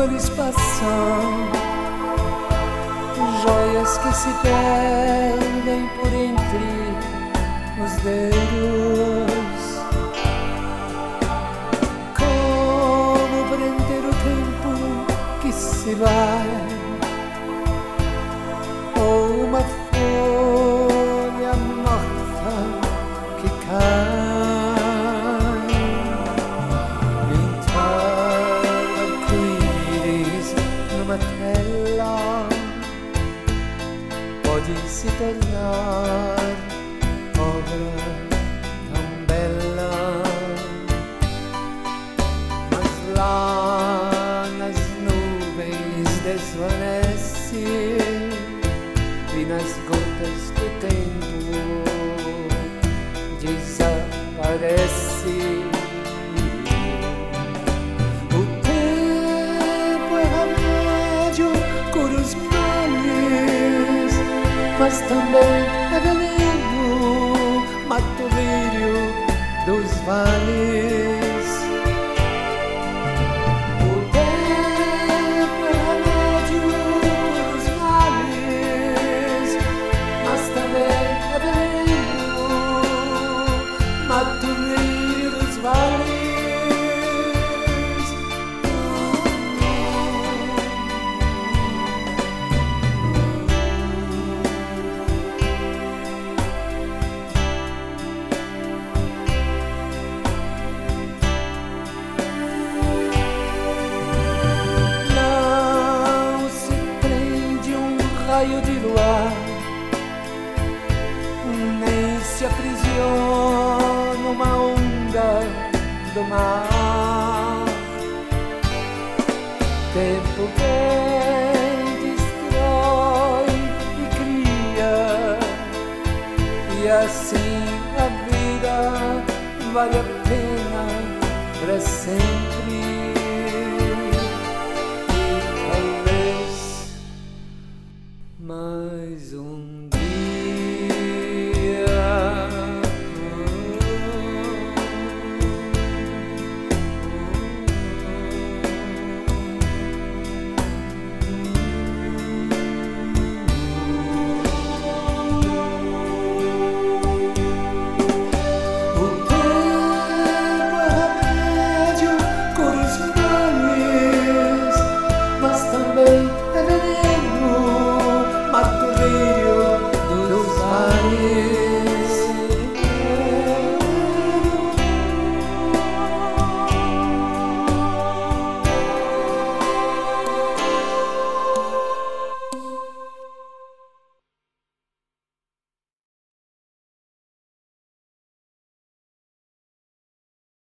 flores passam, joias que se perdem por entre os dedos. Como prender o tempo que se vai, ou uma folha morta que cai. Pintar arco-íris numa tela pode se tornar obra tão bela, mas lá nas nuvens desvanece e nas gotas do tempo desaparece. O tempo é remédio, cura os males, mas também é veneno, mata o lírio dos vales. O tempo é remédio, cura os males, mas também é veneno, mata o lírio dos vales. Raio de luar, nem se aprisiona uma onda do mar. Tempo vem, destrói e cria, e assim a vida vale a pena para sempre.